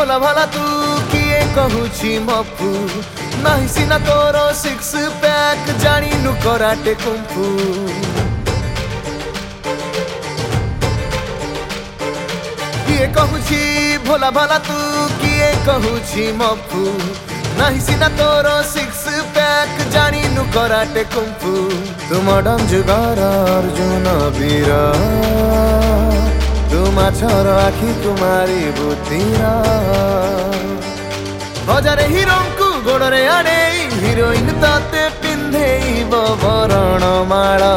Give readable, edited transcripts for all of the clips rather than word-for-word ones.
भोला भला तू किए कहूची मफू नहीं सिना तोर सिक्स पैक जानिनु कराटे कुंफू किए कहूची भोला भला तू किए कहूची मफू नहीं सिना तोर सिक्स पैक जानिनु कराटे कुंफू तू मडम जुगार अर्जुन वीर तू माछर आखि कुमारी बुद्धिरा बजारे हिरोंकु गोड़रे आने हिरोइन ताते पिंधेइब वरण माला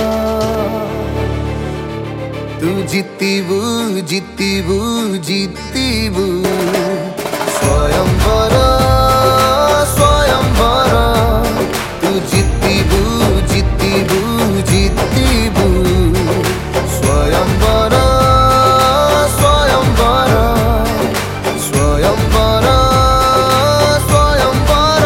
तू जितिबु जितिबु जितिबु स्वयंवर स्वयंवर तू जितिबु जितिबु जितिबु स्वयंवर स्वयंवर स्वयंवर स्वयंवर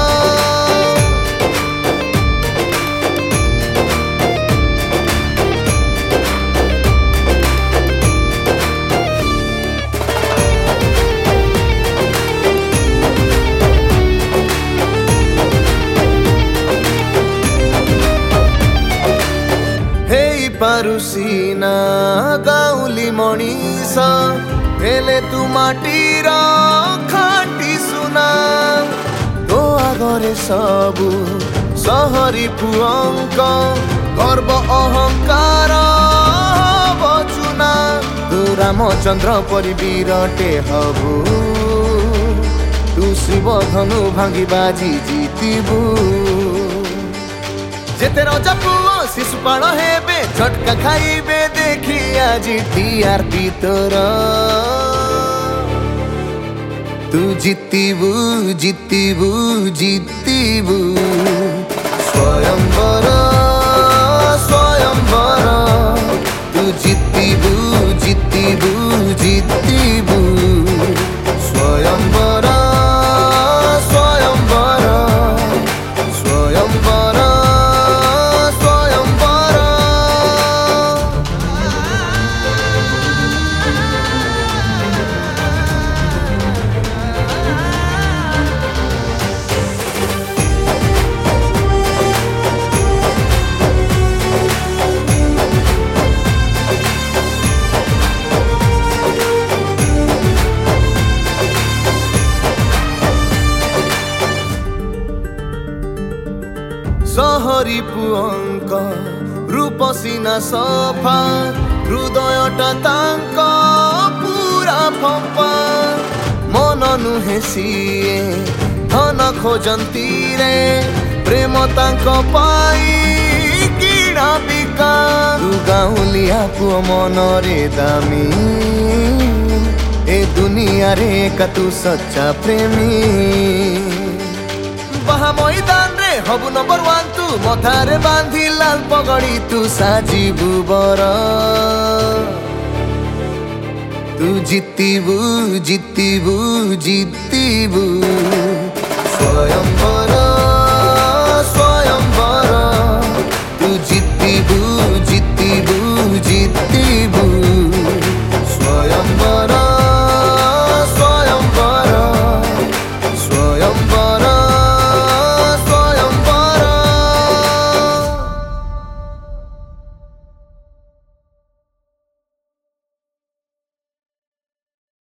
पारुसीना गाउली मनीष हेले तू माटीर खाटी सुना तो आगरे सबु सहरी पुअंक गर्व अहंकार बचुना तू रामचंद्र परि वीरटे हबु तू शिव धनु भांगी बाजी जीतिबु जेते राजा पुओ शिशुपाल हेबे झटका खाइबे देखी आज टीआरपी तोर तू जितिबु जितिबु जितिबु स्वयंवर स्वयंवर तू जितिबु जितिबु जितिबु स्वयंवर स्वयंवर स्वयंवर सहरी पुअंक रूप सीना सफा हृदयटा तांक पूरा फंपा मन नुहे सीए धन खोजंती रे प्रेम तांक पाई किणा बिका तू गाउलिया पुओ मन रे दामी ए दुनिया रे का तू सच्चा प्रेमी बहा मैदान रे हबु नंबर 1 तू मथारे बांधी लाल पगड़ी तू साजिबु बर तू जितिबु जितिबु जितिबु स्वयंवर